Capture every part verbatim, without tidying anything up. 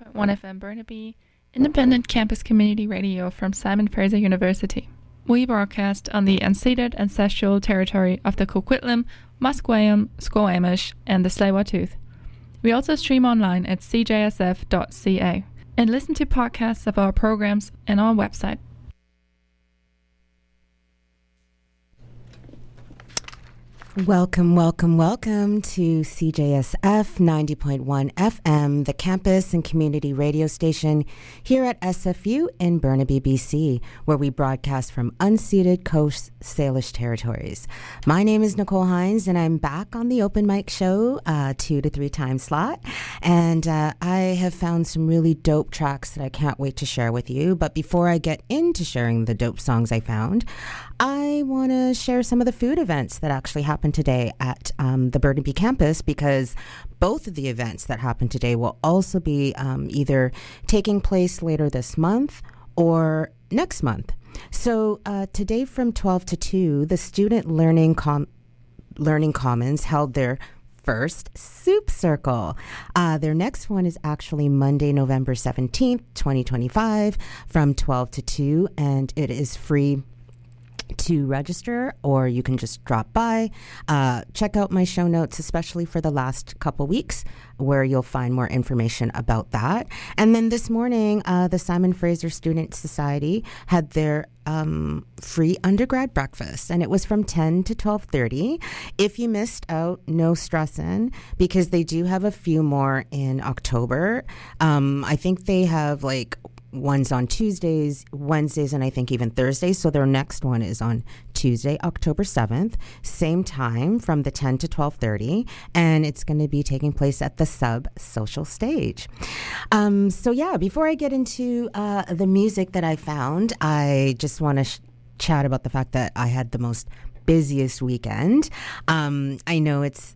point one F M Burnaby, independent campus community radio from Simon Fraser University. We broadcast on the unceded ancestral territory of the Coquitlam, Musqueam, Squamish, and the Tsleil-Waututh. We also stream online at c j s f dot c a and listen to podcasts of our programs on our website. Welcome, welcome, welcome to C J S F ninety point one F M, the campus and community radio station here at S F U in Burnaby, B C, where we broadcast from unceded Coast Salish territories. My name is Nicole Hines, and I'm back on the open mic show, uh, two to three time slot. And uh, I have found some really dope tracks that I can't wait to share with you. But before I get into sharing the dope songs I found, I want to share some of the food events that actually happened today at um, the Burnaby campus, because both of the events that happened today will also be um, either taking place later this month or next month. So uh, today from twelve to two, the Student Learning Com- Learning Commons held their first soup circle. Uh, their next one is actually Monday, November seventeenth, twenty twenty-five, from twelve to two, and it is free to register, or you can just drop by. Uh, check out my show notes, especially for the last couple weeks, where you'll find more information about that. And then this morning, uh, the Simon Fraser Student Society had their um, free undergrad breakfast, and it was from ten to twelve thirty. If you missed out, no stressing, because they do have a few more in October. Um, I think they have like one's on Tuesdays, Wednesdays, and I think even Thursdays. So their next one is on Tuesday, October seventh, same time from the ten to twelve thirty, and it's going to be taking place at the Sub Social Stage. Um, so yeah, before I get into uh, the music that I found, I just want to sh- chat about the fact that I had the most busiest weekend. Um, I know it's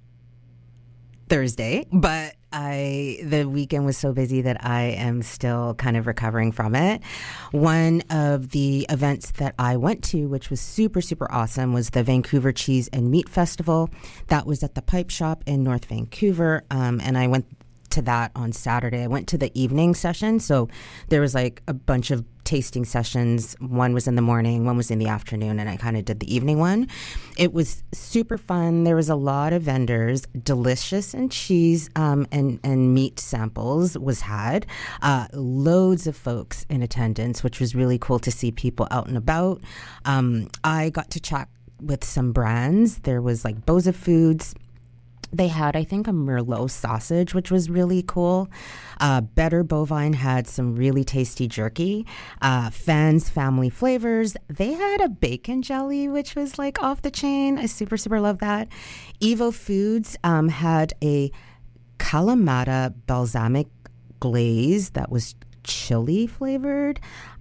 Thursday, but I the weekend was so busy that I am still kind of recovering from it. One of the events that I went to, which was super, super awesome, was the Vancouver Cheese and Meat Festival. That was at the Pipe Shop in North Vancouver, um, and I went to that on Saturday. I went to the evening session, so there was like a bunch of tasting sessions. One was in the morning, one was in the afternoon, and I kind of did the evening one. It was super fun. There was a lot of vendors. Delicious and cheese um, and, and meat samples was had. Uh, loads of folks in attendance, which was really cool to see people out and about. Um, I got to chat with some brands. There was like Boza Foods. They had, I think, a Merlot sausage, which was really cool. Uh, Better Bovine had some really tasty jerky. Uh, Fans Family Flavors, they had a bacon jelly, which was like off the chain. I super, super love that. Evo Foods um, had a Kalamata balsamic glaze that was chili flavored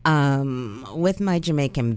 um, with my Jamaican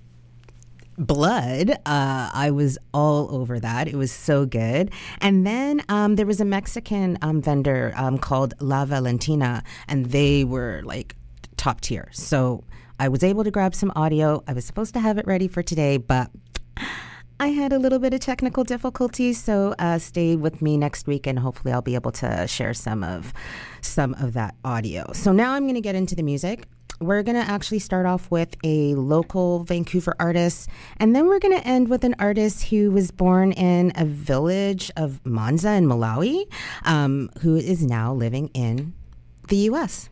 blood. uh I was all over that. It was so good. And then um there was a Mexican um vendor um called La Valentina, and they were like top tier. So I was able to grab some audio. I was supposed to have it ready for today, but I had a little bit of technical difficulties, so uh, stay with me next week, and hopefully I'll be able to share some of some of that audio. So now I'm going to get into the music. We're going to actually start off with a local Vancouver artist, and then we're going to end with an artist who was born in a village of Manza in Malawi, um, who is now living in the U S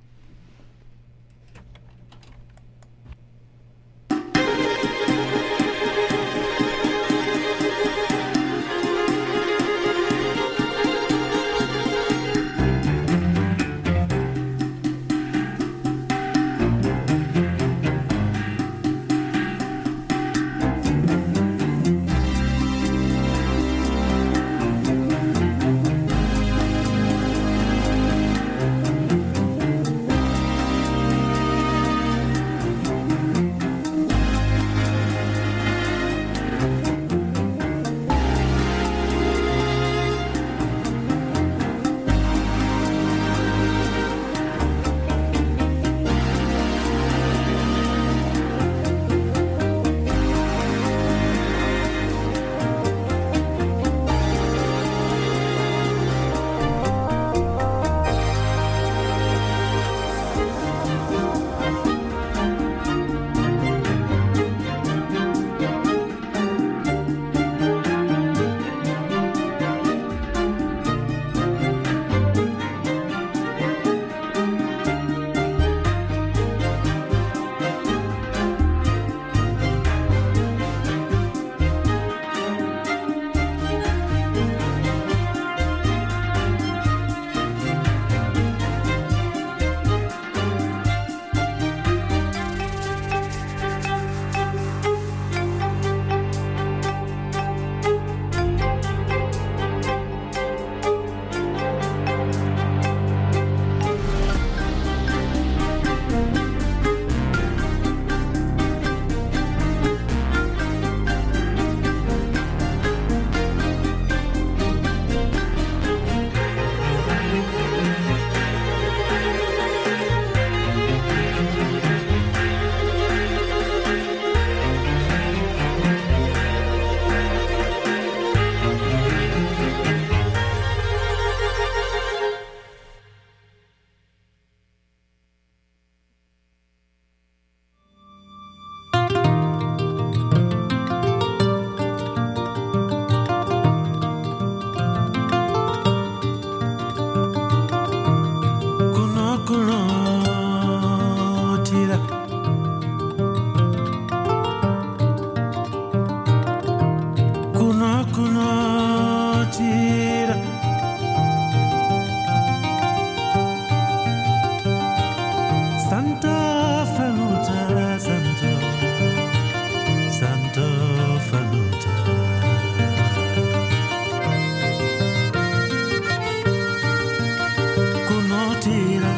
kunotira kuno kunotira Santo Fanuta Santo Santo Fanuta kunotira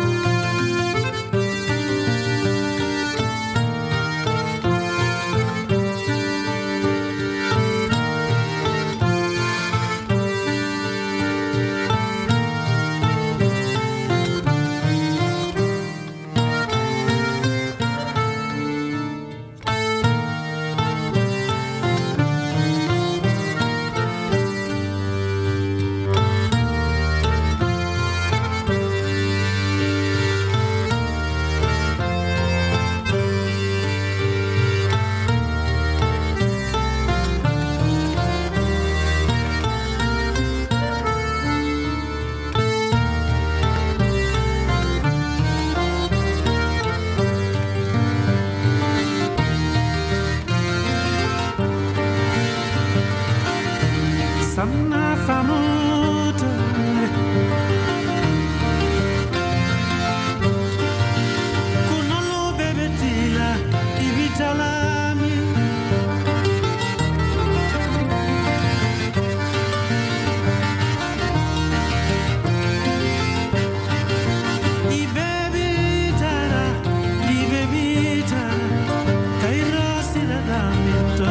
Sanna famuta kunolo bebetila ibitalami ibebitara ibebitara kairasi da damito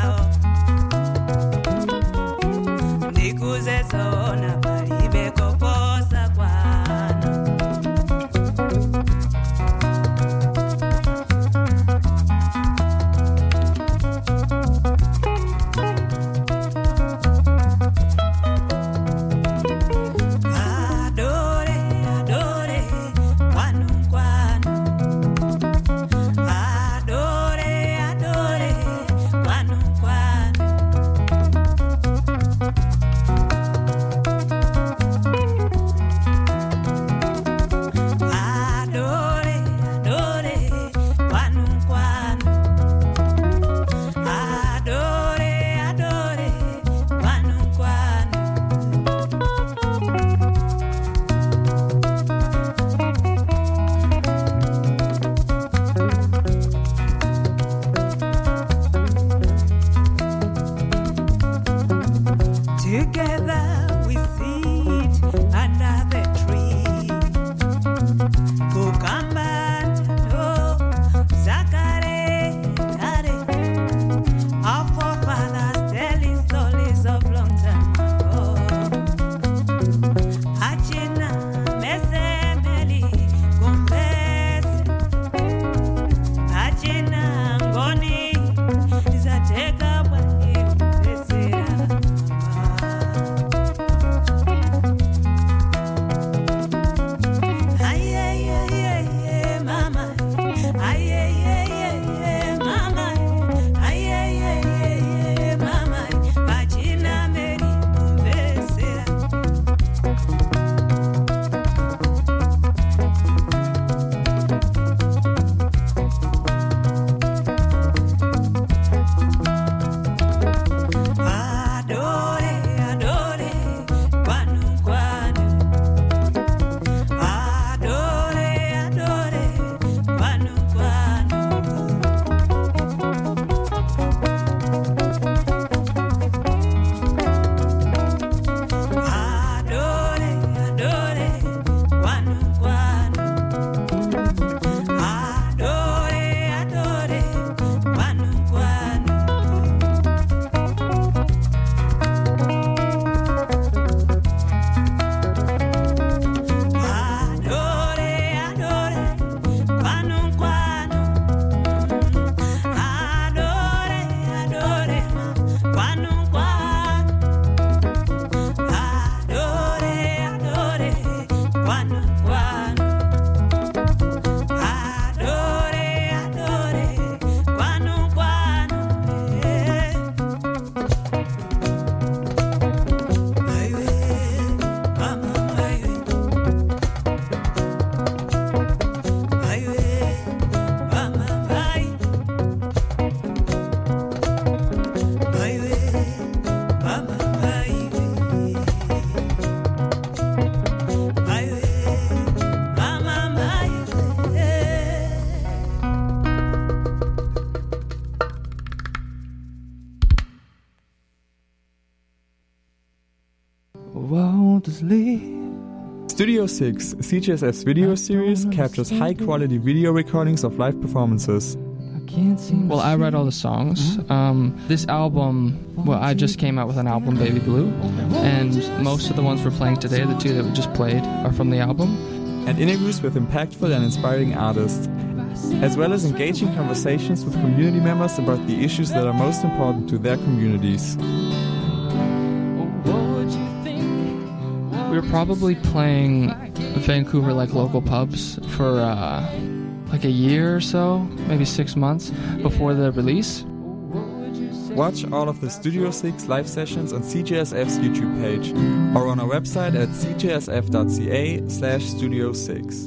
Zona, Paribe, Copo. won't just leave. Studio six, C J S F's video series, captures high-quality video recordings of live performances. Well, I write all the songs. Um, this album, well, I just came out with an album, Baby Blue, and most of the ones we're playing today, the two that we just played, are from the album. And interviews with impactful and inspiring artists, as well as engaging conversations with community members about the issues that are most important to their communities. We were probably playing Vancouver, like, local pubs for uh, like a year or so, maybe six months before the release. Watch all of the Studio six live sessions on C J S F's YouTube page or on our website at c j s f dot c a slash studio six.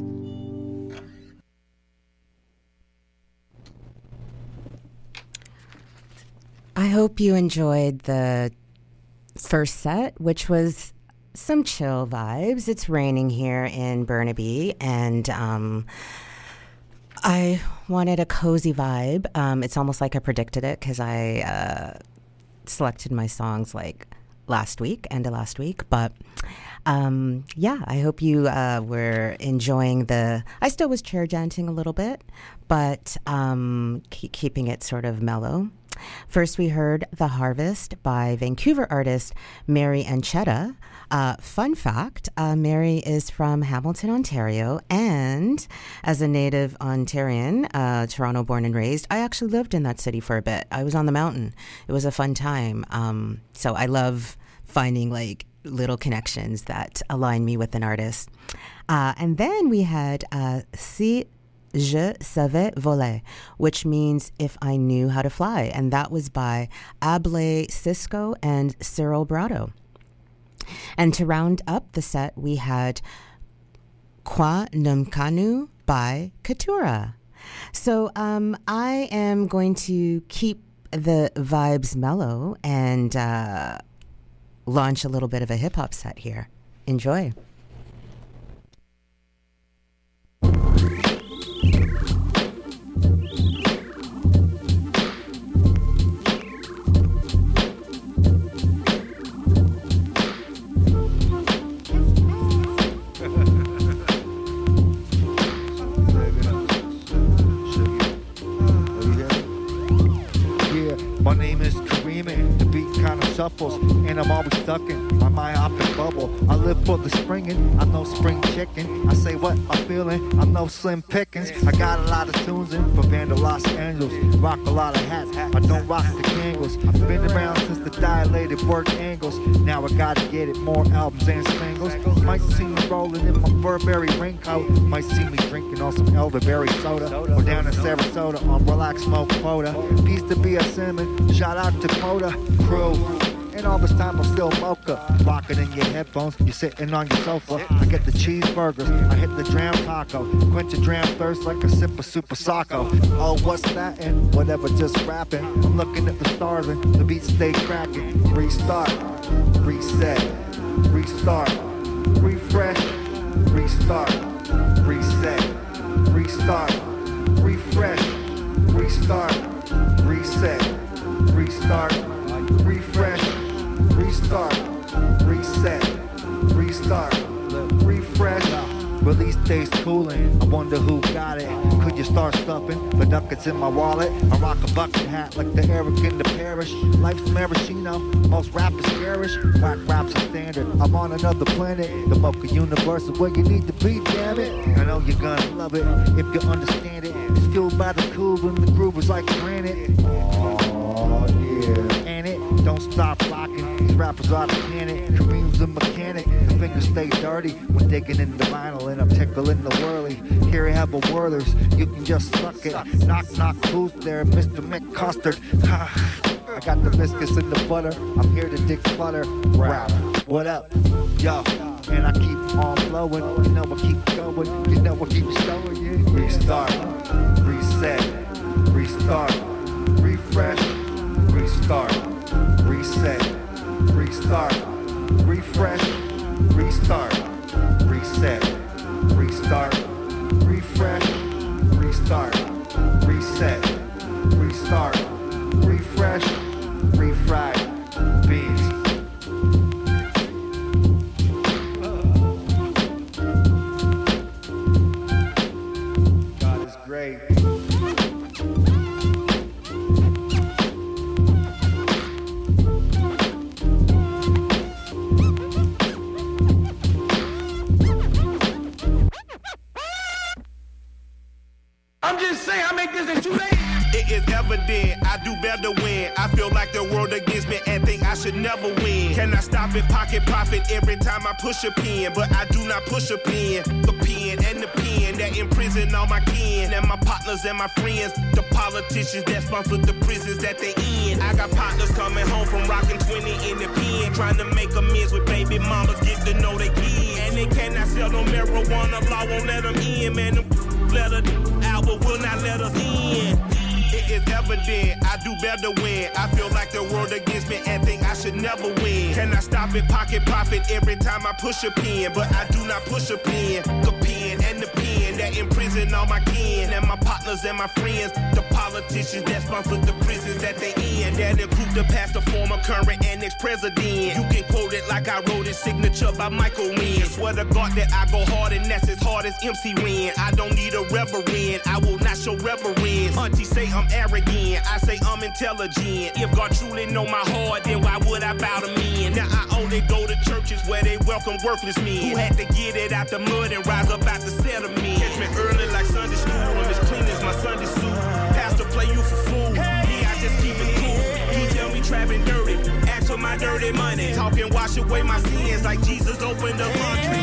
I hope you enjoyed the first set, which was some chill vibes. It's raining here in Burnaby, and um, I wanted a cozy vibe. Um, it's almost like I predicted it because I uh, selected my songs like last week, end of last week. But um, yeah, I hope you uh, were enjoying the. I still was chair chanting a little bit, but um, keep keeping it sort of mellow. First, we heard The Harvest by Vancouver artist Mary Anchetta. Uh, fun fact, uh, Mary is from Hamilton, Ontario, and as a native Ontarian, uh, Toronto born and raised, I actually lived in that city for a bit. I was on the mountain. It was a fun time. Um, so I love finding like little connections that align me with an artist. Uh, and then we had uh, Si Je savais voler, which means if I knew how to fly. And that was by Ablé Cisco and Cyril Brado. And to round up the set, we had Kwa Numkanu by Katura. So um, I am going to keep the vibes mellow and uh, launch a little bit of a hip-hop set here. Enjoy. My name is Kareem, and the beat kinda shuffles, and I'm always stuck in my myopic bubble. I live for the springin', I'm no spring chicken. I say what I'm feeling, I'm no slim pickings. I got a lot of tunes in for Vanda Los Angeles. Rock a lot of hats, I don't rock the Kangles. I've been around since the dilated work angles. Now I gotta get it, more albums and singles. Might see me rolling in my Burberry raincoat. Might see me drinking on some elderberry soda. Or down in Sarasota on relax smoke quota. Peace to B S M, shout out to Quota Crew. And all this time I'm still mocha. Rocking in your headphones, you're sitting on your sofa. I get the cheeseburgers, I hit the dram taco. Quench a dram thirst like a sip of Super Socko. Oh, what's that? And whatever, just rapping. I'm looking at the stars and the beats stay cracking. Restart, reset, restart, refresh, restart, reset, restart, refresh, restart, reset, restart, refresh, restart, reset, restart, refresh. Release days cooling, I wonder who got it. Could you start stuffing the ducats in my wallet? I rock a bucket hat like the Eric in the parish. Life's maraschino, most rappers garish. Whack rap's a standard, I'm on another planet. The Mocha universe is where you need to be, damn it. I know you're gonna love it if you understand it. It's fueled by the cool and the groove is like granite. Oh yeah, and it don't stop rocking. These rappers are the planet. Kareem's a mechanic. The fingers stay dirty when digging in the vinyl, and I'm tickling the whirly. Here I have a whirlers, you can just suck it. Knock knock, who's there, Mister McCustard? I got the biscuits and the butter. I'm here to dig clutter. Rap, what up, yo? And I keep on flowing. You know I keep going. You know I keep showing you. Restart, reset, restart, refresh, restart, reset, restart, refresh, restart, reset, restart, refresh, restart, reset, restart, refresh, refried beans. better win. I feel like the world against me and think I should never win. Can I stop and pocket profit every time I push a pen? But I do not push a pen. The pen and the pen that imprison all my kin and my partners and my friends. The politicians that sponsor the prisons that they in. I got partners coming home from rocking twenty in the pen, trying to make amends with baby mamas, get to know they kids. And they cannot sell no marijuana, law won't let them in, man. Them let us out, but will not let us in. It is evident, I do better win. I feel like the world against me and think I should never win. Can I stop and pocket profit every time I push a pen? But I do not push a pen. The pen and the pen that imprison all my kin and my partners and my friends. The politicians that sponsor the prisons that they in. That include the past, the former, current, and ex-president. You can quote it like I wrote it, signature by Michael Wynn. Swear to God that I go hard and that's as hard as M C Win. I don't need a reverend, I will not show reverence. Auntie say I'm arrogant, I say I'm intelligent. If God truly know my heart, then why would I bow to men? Now I only go to churches where they welcome worthless men who had to get it out the mud and rise up out the settlement. Catch me early like Sunday school, I'm as clean as my Sunday suit. Pastor play you for fool, yeah, I just keep it cool. You tell me trapping dirty, ask for my dirty money. Talking wash away my sins like Jesus opened the laundry.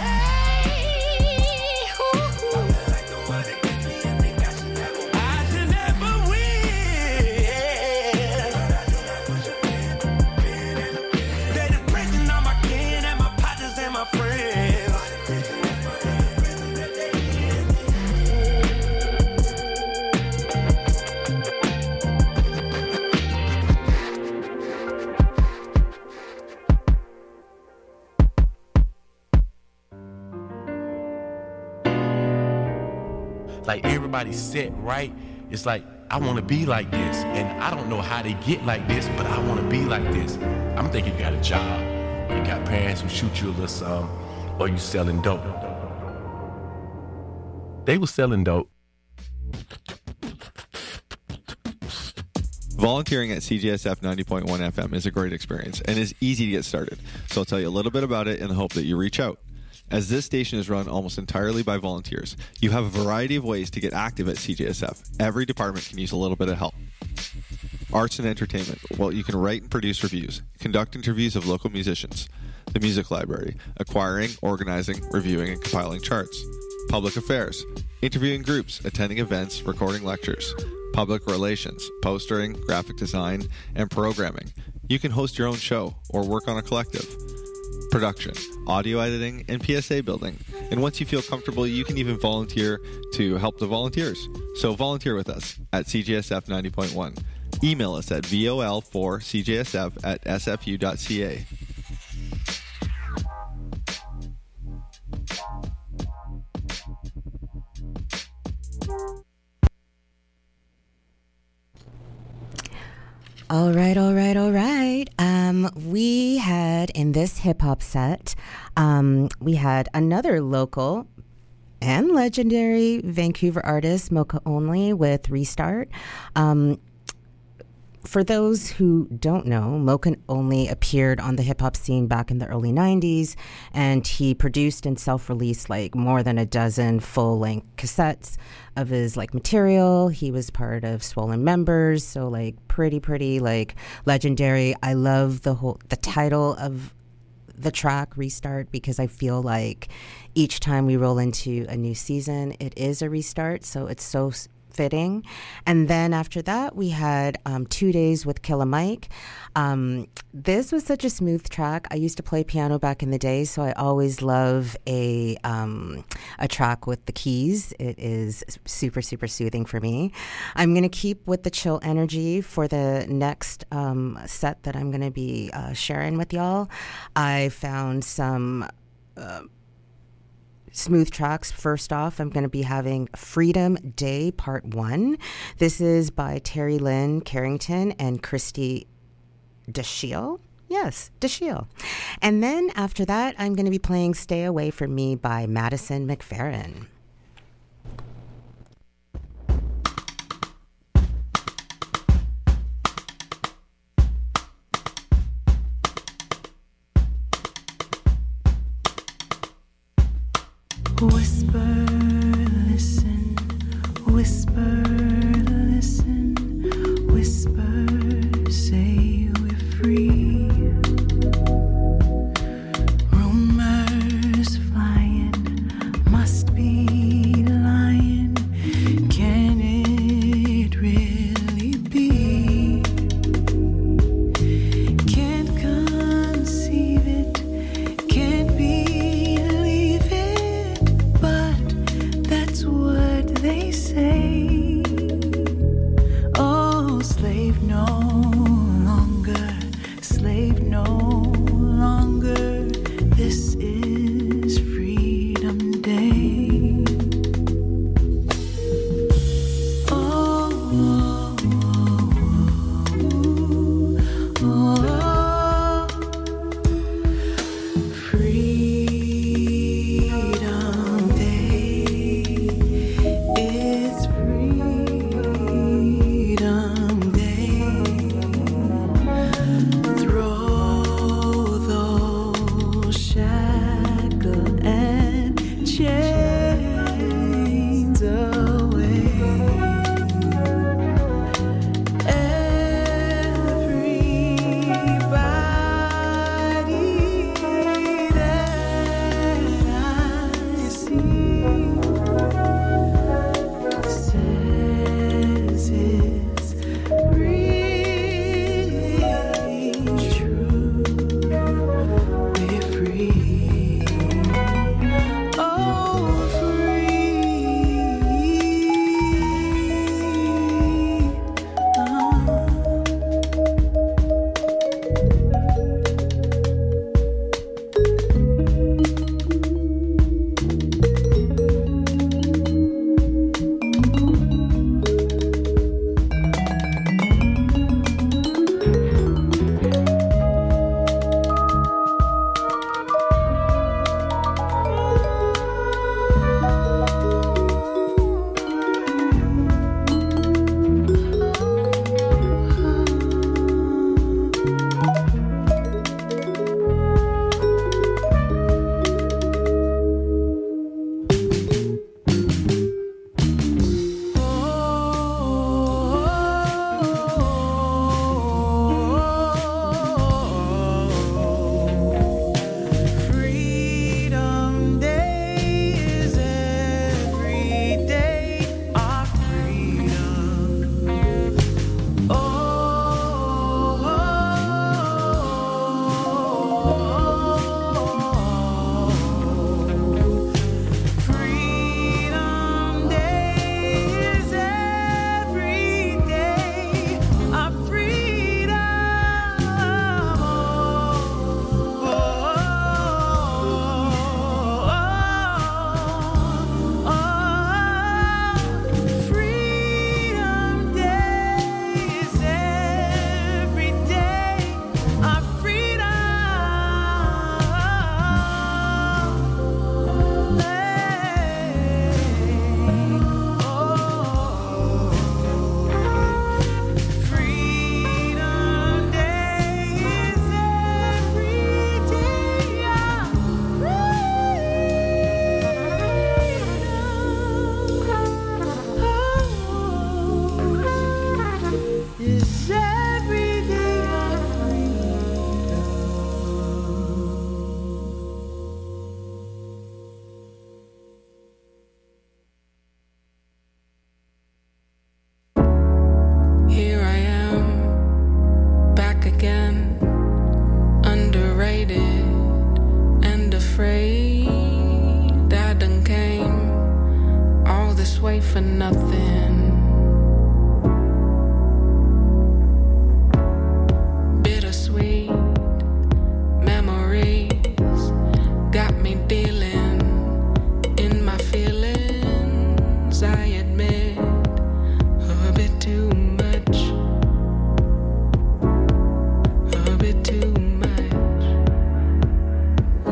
Like everybody's set right. It's like, I want to be like this. And I don't know how they get like this, but I want to be like this. I'm thinking you got a job, or you got parents who shoot you a little something, or you selling dope. They was selling dope. Volunteering at C J S F ninety point one F M is a great experience and is easy to get started. So I'll tell you a little bit about it in the hope that you reach out. As this station is run almost entirely by volunteers, you have a variety of ways to get active at C J S F. Every department can use a little bit of help. Arts and entertainment. Well, you can write and produce reviews, conduct interviews of local musicians. The music library. Acquiring, organizing, reviewing, and compiling charts. Public affairs. Interviewing groups, attending events, recording lectures. Public relations. Postering, graphic design, and programming. You can host your own show or work on a collective. Production, audio editing, and P S A building. And once you feel comfortable, you can even volunteer to help the volunteers. So volunteer with us at C J S F ninety point one. Email us at V O L four C J S F at S F U dot C A. All right, all right, all right. Um, we had in this hip hop set, um, we had another local and legendary Vancouver artist, Mocha Only, with Restart. Um, for those who don't know, Mocha Only appeared on the hip hop scene back in the early nineties, and he produced and self-released like more than a dozen full-length cassettes of his like material. He was part of Swollen Members, so like pretty, pretty like legendary. I love the whole the title of the track Restart because I feel like each time we roll into a new season, it is a restart. So it's so fitting. And then after that, we had um, Two Days with Killer Mike. Um, this was such a smooth track. I used to play piano back in the day, so I always love a um, a track with the keys. It is super, super soothing for me. I'm going to keep with the chill energy for the next um, set that I'm going to be uh, sharing with y'all. I found some Uh, smooth tracks. First off, I'm going to be having Freedom Day Part one. This is by Terry Lynn Carrington and Christy Dashiell. Yes, Dashiell. And then after that, I'm going to be playing Stay Away From Me by Madison McFerrin. Whisper, listen, whisper, listen, whisper. afraid I done came all this way for nothing.